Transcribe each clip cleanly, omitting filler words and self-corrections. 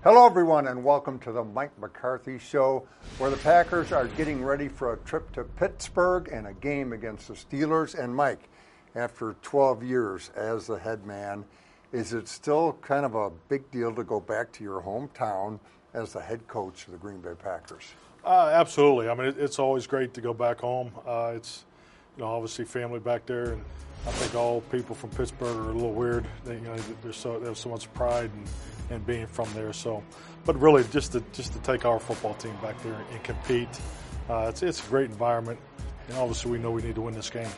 Hello, everyone, and welcome to the Mike McCarthy Show, where the Packers are getting ready for a trip to Pittsburgh and a game against the Steelers. And Mike, after 12 years as the head man, is it still kind of a big deal to go back to your hometown as the head coach of the Green Bay Packers? Absolutely. I mean, it's always great to go back home. It's, obviously family back there, and I think all people from Pittsburgh are a little weird. There's so much pride in being from there. So, but really, just to take our football team back there and compete, it's a great environment, and obviously we know we need to win this game.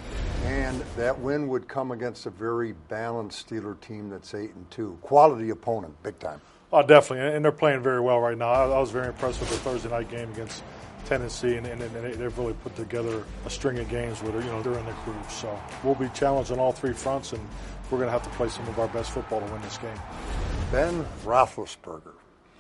And that win would come against a very balanced Steeler team that's 8-2, quality opponent, big time. Oh, definitely, and they're playing very well right now. I was very impressed with the Thursday night game against Tennessee, and they've really put together a string of games where they're in their groove. So we'll be challenged on all three fronts, and we're going to have to play some of our best football to win this game. Ben Roethlisberger.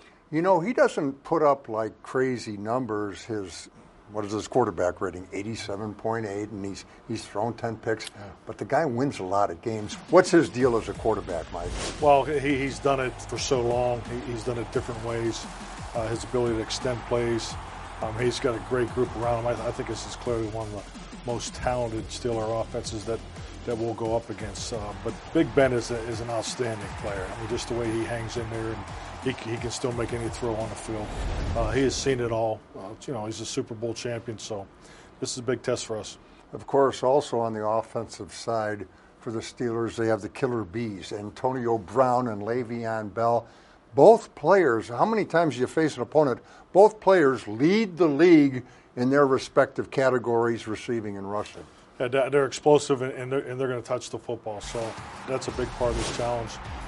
He doesn't put up like crazy numbers. What is his quarterback rating? 87.8, and he's thrown 10 picks. Yeah. But the guy wins a lot of games. What's his deal as a quarterback, Mike? Well, he's done it for so long. He's done it different ways. His ability to extend plays. He's got a great group around him. I think this is clearly one of the most talented Steeler offenses that we'll go up against. But Big Ben is an outstanding player. I mean, just the way he hangs in there, and he can still make any throw on the field. He has seen it all. He's a Super Bowl champion, so this is a big test for us. Of course, also on the offensive side for the Steelers, they have the killer bees, Antonio Brown and Le'Veon Bell. Both players, how many times do you face an opponent? Both players lead the league in their respective categories, receiving and rushing. Yeah, they're explosive, and they're going to touch the football. So that's a big part of this challenge.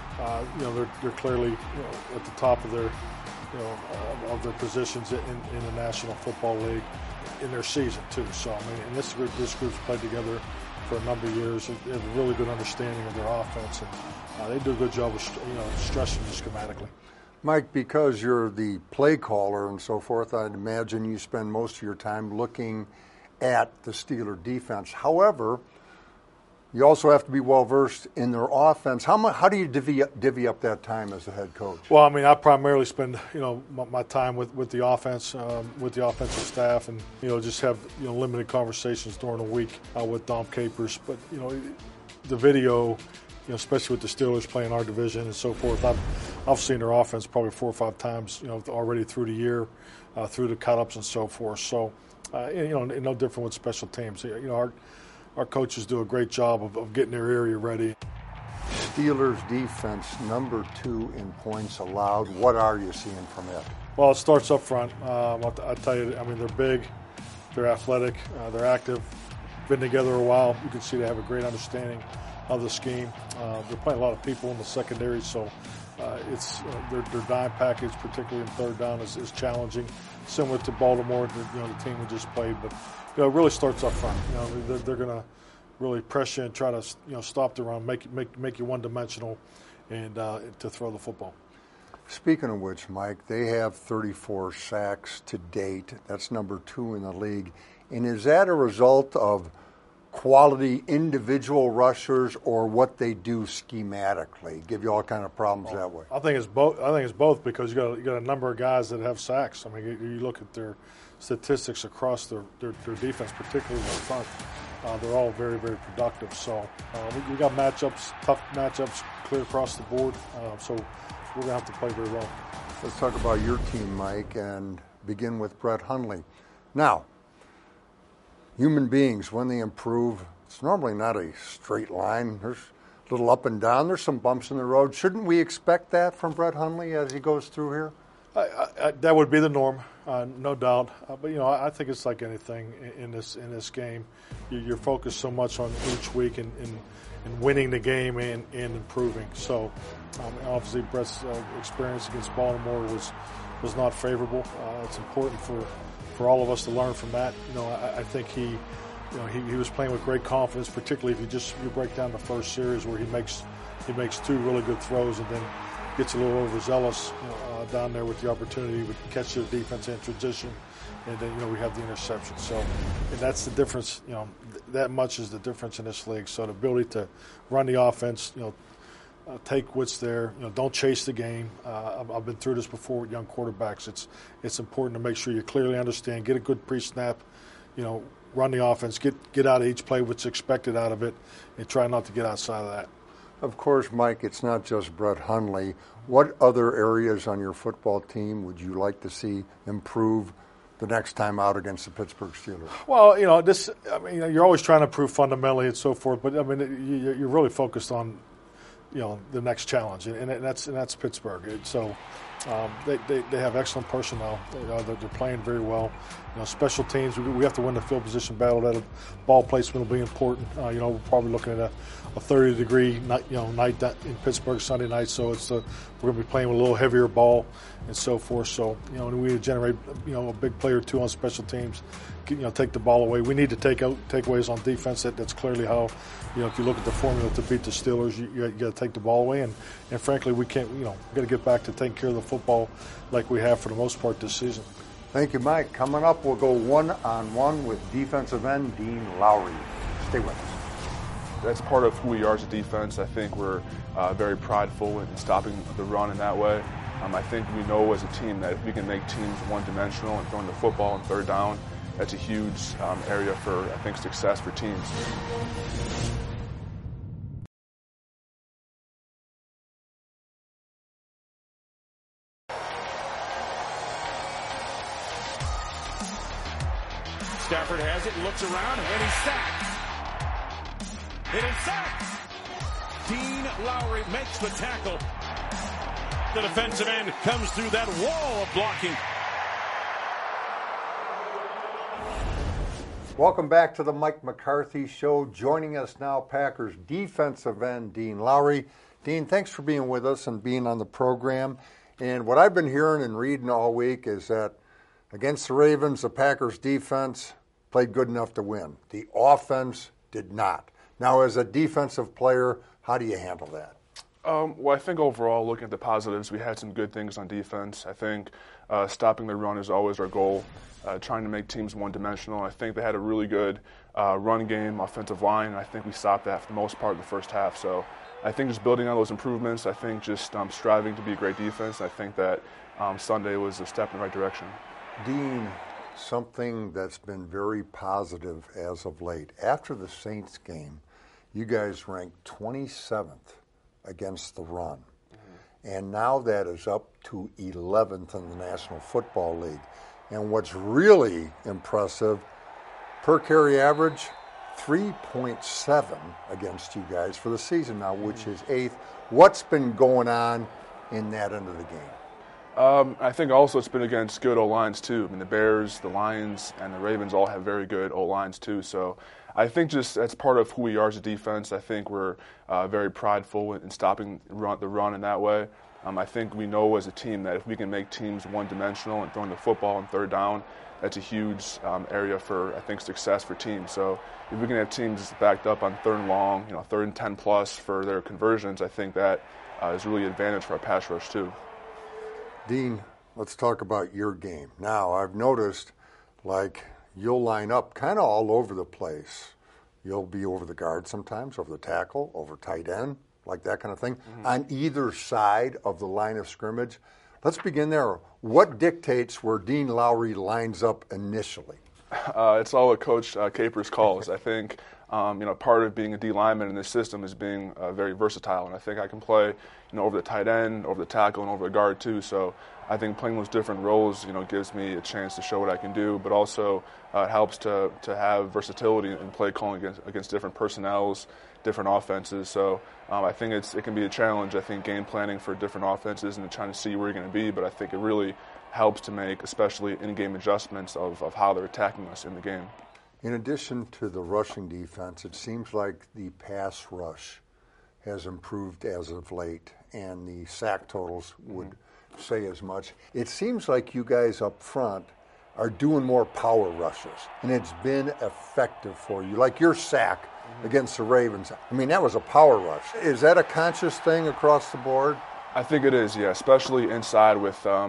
They're clearly at the top of their their positions in the National Football League in their season too. So I mean, and this group's played together for a number of years. They have a really good understanding of their offense, and they do a good job of stressing it schematically. Mike, because you're the play caller and so forth, I'd imagine you spend most of your time looking at the Steeler defense. However, you also have to be well-versed in their offense. How do you divvy up that time as the head coach? Well, I mean, I primarily spend, my time with the offense, with the offensive staff, and, just have, limited conversations during the week with Dom Capers. But, the video, especially with the Steelers playing our division and so forth, I've seen their offense probably 4 or 5 times, already through the year, through the cut-ups and so forth. So, no different with special teams. Our coaches do a great job of getting their area ready. Steelers defense, number 2 in points allowed. What are you seeing from it? Well, it starts up front. I'll tell you, I mean, they're big, they're athletic, they're active, been together a while. You can see they have a great understanding of the scheme. They're playing a lot of people in the secondary, so it's their dime package, particularly in third down, is challenging, similar to Baltimore, the team we just played. But it really starts up front. They're going to really press you and try to stop the run, make you one-dimensional, and to throw the football. Speaking of which, Mike, they have 34 sacks to date. That's number 2 in the league. And is that a result of quality individual rushers or what they do schematically? Give you all kind of problems that way. I think it's both because you got a number of guys that have sacks. I mean, you look at their statistics across their defense, particularly in the front. They're all very, very productive. So we got tough matchups clear across the board. So we're going to have to play very well. Let's talk about your team, Mike, and begin with Brett Hundley. Now, human beings, when they improve, it's normally not a straight line. There's a little up and down. There's some bumps in the road. Shouldn't we expect that from Brett Hundley as he goes through here? That would be the norm, no doubt. But I think it's like anything in this game. You're focused so much on each week and winning the game and improving. So obviously Brett's experience against Baltimore was not favorable. It's important for all of us to learn from that. I think he was playing with great confidence, particularly if you break down the first series where he makes 2 really good throws and then gets a little overzealous down there with the opportunity to catch the defense in transition, and then we have the interception. So, and that's the difference. That much is the difference in this league. So the ability to run the offense, take what's there. Don't chase the game. I've been through this before with young quarterbacks. It's important to make sure you clearly understand, get a good pre-snap, run the offense, get out of each play what's expected out of it, and try not to get outside of that. Of course, Mike, it's not just Brett Hundley. What other areas on your football team would you like to see improve the next time out against the Pittsburgh Steelers? Well, you're always trying to improve fundamentally and so forth, but you're really focused on, the next challenge, and that's Pittsburgh. So they have excellent personnel. They're playing very well. Special teams, we have to win the field position battle. That ball placement will be important. We're probably looking at a 30-degree night in Pittsburgh Sunday night, so we're going to be playing with a little heavier ball and so forth. So we need to generate a big play or two on special teams. Take the ball away. We need to take takeaways on defense. That's clearly how, if you look at the formula to beat the Steelers, you got to take the ball away. And frankly, we can't. We've got to get back to taking care of the football like we have for the most part this season. Thank you, Mike. Coming up, we'll go one-on-one with defensive end Dean Lowry. Stay with us. That's part of who we are as a defense. I think we're very prideful in stopping the run in that way. I think we know as a team that if we can make teams one-dimensional and throwing the football on third down, that's a huge area for, I think, success for teams. Stafford has it, looks around, and he's sacked. It is sacked. Dean Lowry makes the tackle. The defensive end comes through that wall of blocking. Welcome back to the Mike McCarthy Show. Joining us now, Packers defensive end Dean Lowry. Dean, thanks for being with us and being on the program. And what I've been hearing and reading all week is that against the Ravens, the Packers defense played good enough to win. The offense did not. Now, as a defensive player, how do you handle that? Well, I think overall, looking at the positives, we had some good things on defense. I think stopping the run is always our goal, trying to make teams one-dimensional. I think they had a really good run game, offensive line, and I think we stopped that for the most part in the first half. So I think just building on those improvements, I think just striving to be a great defense, I think that Sunday was a step in the right direction. Dean, something that's been very positive as of late. After the Saints game, you guys ranked 27th against the run. And now that is up to 11th in the National Football League. And what's really impressive, per carry average, 3.7 against you guys for the season now, which is 8th. What's been going on in that end of the game? I think also it's been against good O-lines too. I mean, the Bears, the Lions, and the Ravens all have very good O-lines too. So I think just that's part of who we are as a defense. I think we're very prideful in stopping the run in that way. I think we know as a team that if we can make teams one-dimensional and throwing the football on third down, that's a huge area for, I think, success for teams. So if we can have teams backed up on third and long, third and 10 plus for their conversions, I think that is really an advantage for our pass rush too. Dean, let's talk about your game. Now, I've noticed, you'll line up kind of all over the place. You'll be over the guard sometimes, over the tackle, over tight end, like that kind of thing, on either side of the line of scrimmage. Let's begin there. What dictates where Dean Lowry lines up initially? It's all what Coach Capers calls. I think part of being a D lineman in this system is being very versatile, and I think I can play over the tight end, over the tackle, and over the guard too. So I think playing those different roles gives me a chance to show what I can do, but also it helps to have versatility in play calling against different personnels, different offenses. So I think it can be a challenge. I think game planning for different offenses and trying to see where you're going to be, but I think it really helps to make especially in-game adjustments of how they're attacking us in the game. In addition to the rushing defense, it seems like the pass rush has improved as of late, and the sack totals would say as much. It seems like you guys up front are doing more power rushes, and it's been effective for you. Like your sack against the Ravens, I mean, that was a power rush. Is that a conscious thing across the board? I think it is, yeah, especially inside with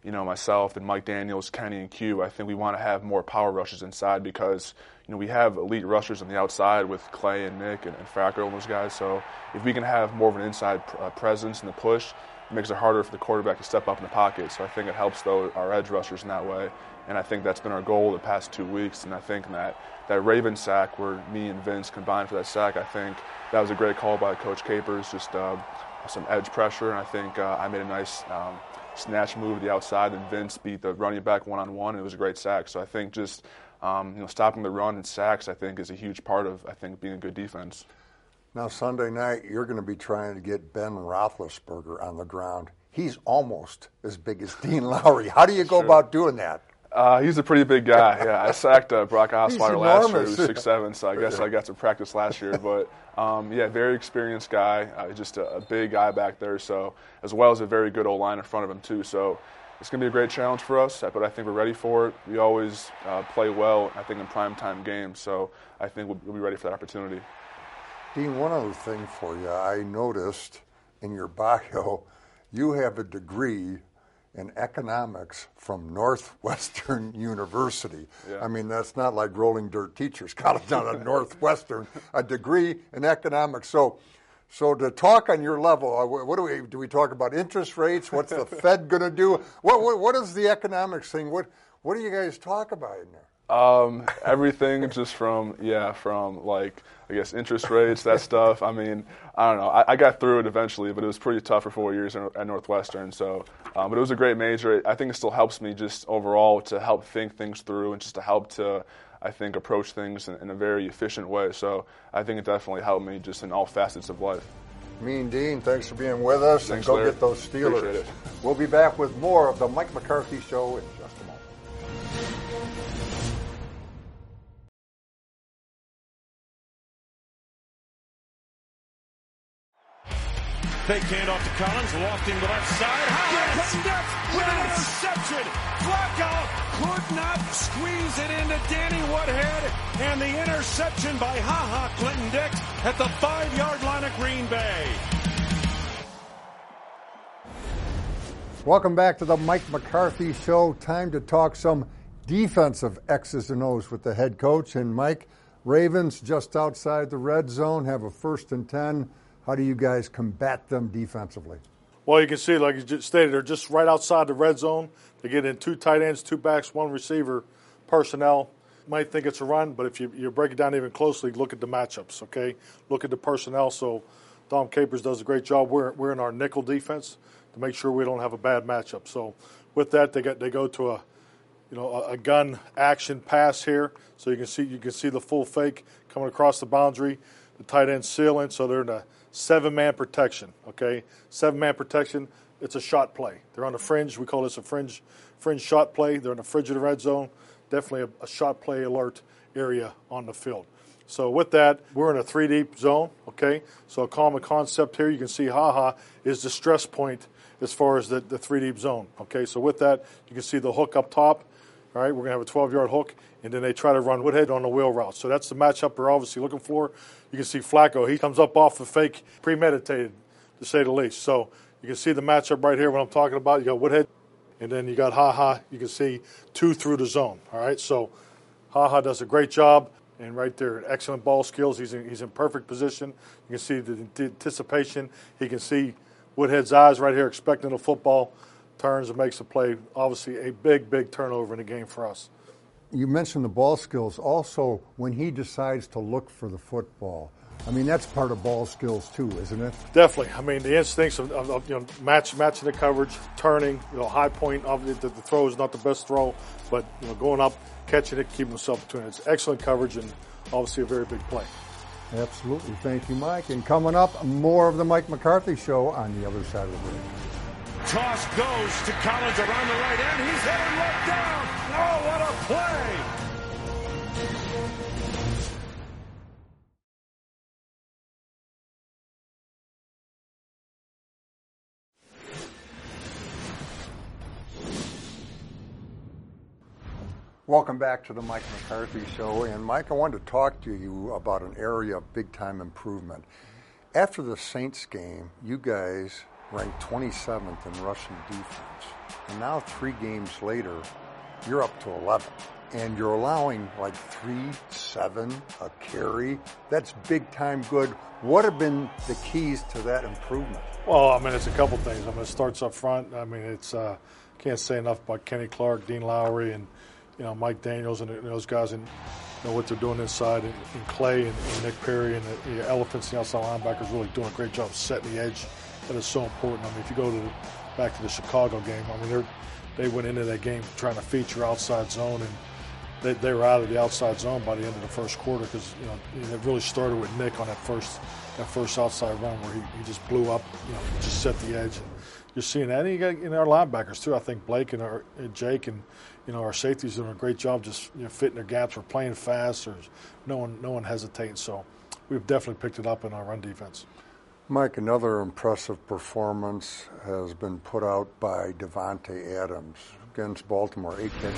myself and Mike Daniels, Kenny, and Q, I think we want to have more power rushes inside because, we have elite rushers on the outside with Clay and Nick and Fracco and those guys. So if we can have more of an inside presence in the push, it makes it harder for the quarterback to step up in the pocket. So I think it helps, our edge rushers in that way. And I think that's been our goal the past 2 weeks. And I think that Ravens sack where me and Vince combined for that sack, I think that was a great call by Coach Capers, just some edge pressure. And I think I made a nice snatch move to the outside, and Vince beat the running back one-on-one, and it was a great sack. So I think just stopping the run and sacks, I think, is a huge part of, being a good defense. Now, Sunday night, you're going to be trying to get Ben Roethlisberger on the ground. He's almost as big as Dean Lowry. How do you go about doing that? He's a pretty big guy. Yeah, I sacked Brock Osweiler last year. He was 6'7", so I guess I got some practice last year. But, very experienced guy, just a big guy back there, so as well as a very good O-line in front of him, too. So it's going to be a great challenge for us, but I think we're ready for it. We always play well, I think, in primetime games, so I think we'll be ready for that opportunity. Dean, one other thing for you. I noticed in your bio you have a degree in economics from Northwestern University. Yeah. I mean, that's not like Rolling Dirt Teachers College down at Northwestern, a degree in economics. So to talk on your level, what do we talk about interest rates? What's the Fed going to do? What is the economics thing? What do you guys talk about in there? Everything just from interest rates, that stuff. I mean, I don't know. I got through it eventually, but it was pretty tough for 4 years at Northwestern. So, but it was a great major. I think it still helps me just overall to help think things through and just to help to, approach things in a very efficient way. So I think it definitely helped me just in all facets of life. Mean Dean, thanks for being with us. Thanks, and go Larry. Get those Steelers. Appreciate it. We'll be back with more of the Mike McCarthy Show in just a moment. Fake handoff to Collins, lofting the left side. With an interception. Flacco could not squeeze it into Danny Woodhead. And the interception by Clinton Dix at the 5-yard line of Green Bay. Welcome back to the Mike McCarthy Show. Time to talk some defensive X's and O's with the head coach. And Mike, Ravens just outside the red zone have a 1st and 10. How do you guys combat them defensively? Well, you can see, like you just stated, they're just right outside the red zone. They get in 2 tight ends, 2 backs, 1 receiver personnel. You might think it's a run, but if you break it down even closely, look at the matchups, okay? Look at the personnel. So Dom Capers does a great job. We're in our nickel defense to make sure we don't have a bad matchup. So with that, they go to a gun action pass here. So you can see the full fake coming across the boundary. The tight end sealing, so they're in a 7-man protection, okay? 7-man protection, it's a shot play. They're on the fringe. We call this a fringe shot play. They're in the fringe of the red zone. Definitely a shot play alert area on the field. So with that, we're in a 3-deep zone, okay? So a common concept here, you can see is the stress point as far as the 3-deep zone, okay? So with that, you can see the hook up top. All right, we're going to have a 12-yard hook, and then they try to run Woodhead on the wheel route. So that's the matchup we're obviously looking for. You can see Flacco. He comes up off the fake, premeditated, to say the least. So you can see the matchup right here, what I'm talking about. You got Woodhead, and then you got You can see 2 through the zone. All right, so does a great job, and right there, excellent ball skills. He's in perfect position. You can see the anticipation. He can see Woodhead's eyes right here, expecting the football. Turns and makes a play. Obviously, a big turnover in the game for us. You mentioned the ball skills. Also, when he decides to look for the football, I mean, that's part of ball skills too, isn't it? Definitely. I mean, the instincts of matching the coverage, turning, high point. Obviously, the throw is not the best throw, but going up, catching it, keeping himself between it. It's excellent coverage and obviously a very big play. Absolutely. Thank you, Mike. And coming up, more of the Mike McCarthy Show on the other side of the ring. Toss goes to Collins around the right end. He's headed right down. Oh, what a play! Welcome back to the Mike McCarthy Show. And Mike, I wanted to talk to you about an area of big-time improvement. After the Saints game, you guys ranked 27th in rushing defense. And now 3 games later, you're up to 11. And you're allowing like 3-7 a carry. That's big time good. What have been the keys to that improvement? Well, I mean, it's a couple things. I mean, it starts up front. I mean, it's can't say enough about Kenny Clark, Dean Lowry, and Mike Daniels and those guys, and what they're doing inside, and Clay and Nick Perry and the Elephants, the outside linebackers, really doing a great job setting the edge. That is so important. I mean, if you go back to the Chicago game, I mean, they went into that game trying to feature outside zone, and they were out of the outside zone by the end of the first quarter because it really started with Nick on that first outside run where he just blew up, just set the edge. And you're seeing that. And you got our linebackers too. I think Blake and Jake and our safeties doing a great job just fitting their gaps. We're playing fast. There's no one hesitating. So we've definitely picked it up in our run defense. Mike, another impressive performance has been put out by Davante Adams against Baltimore, 8 catches,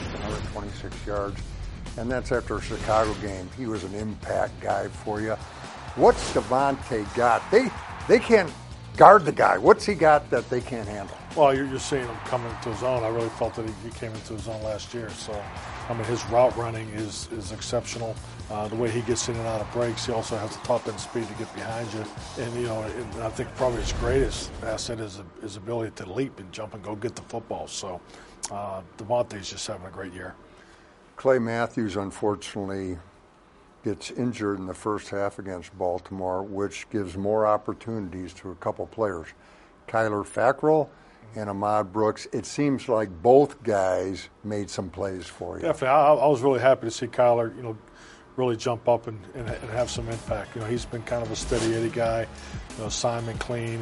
126 yards, and that's after a Chicago game. He was an impact guy for you. What's Davante got? They can't guard the guy. What's he got that they can't handle? Well, you're seeing him come into his own. I really felt that he came into his own last year. So, I mean, his route running is exceptional. The way he gets in and out of breaks, he also has the top end speed to get behind you. And and I think probably his greatest asset is his ability to leap and jump and go get the football. So, Davante's just having a great year. Clay Matthews, unfortunately, gets injured in the first half against Baltimore, which gives more opportunities to a couple players. Kyler Fackrell and Ahmad Brooks. It seems like both guys made some plays for you. Definitely. I was really happy to see Kyler, really jump up and have some impact. He's been kind of a steady Eddie guy, Simon clean,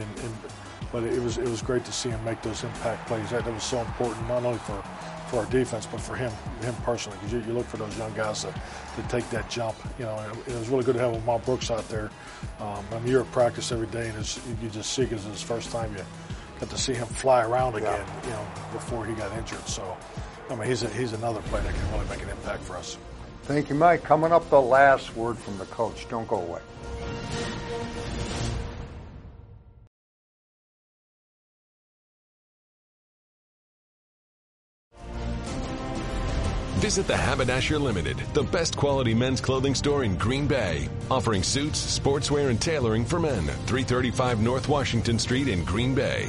but it was great to see him make those impact plays. That was so important, not only for our defense, but for him personally, because you look for those young guys to take that jump. And it was really good to have Ahmad Brooks out there. I mean, you're at practice every day, and you just see it because it's his first time you got to see him fly around again, before he got injured. So, I mean, he's another player that can really make an impact for us. Thank you, Mike. Coming up, the last word from the coach. Don't go away. Visit the Haberdasher Limited, the best quality men's clothing store in Green Bay, offering suits, sportswear, and tailoring for men. 335 North Washington Street in Green Bay.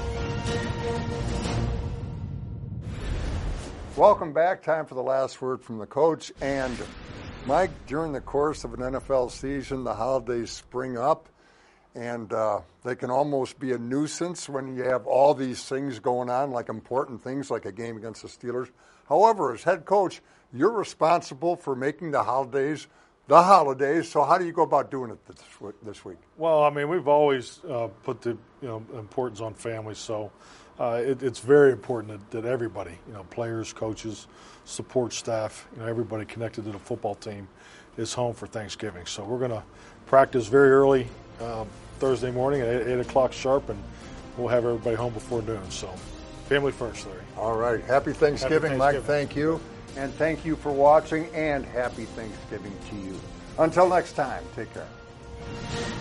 Welcome back. Time for the last word from the coach. And Mike, during the course of an NFL season, the holidays spring up, and they can almost be a nuisance when you have all these things going on, like important things like a game against the Steelers. However, as head coach, you're responsible for making the holidays. So how do you go about doing it this week? Well, I mean, we've always put the importance on family. So it's very important that everybody, players, coaches, support staff, everybody connected to the football team is home for Thanksgiving. So we're going to practice very early Thursday morning at 8 o'clock sharp, and we'll have everybody home before noon. So family first, Larry. All right. Happy Thanksgiving, Mike. Thank you. And thank you for watching, and happy Thanksgiving to you. Until next time, take care.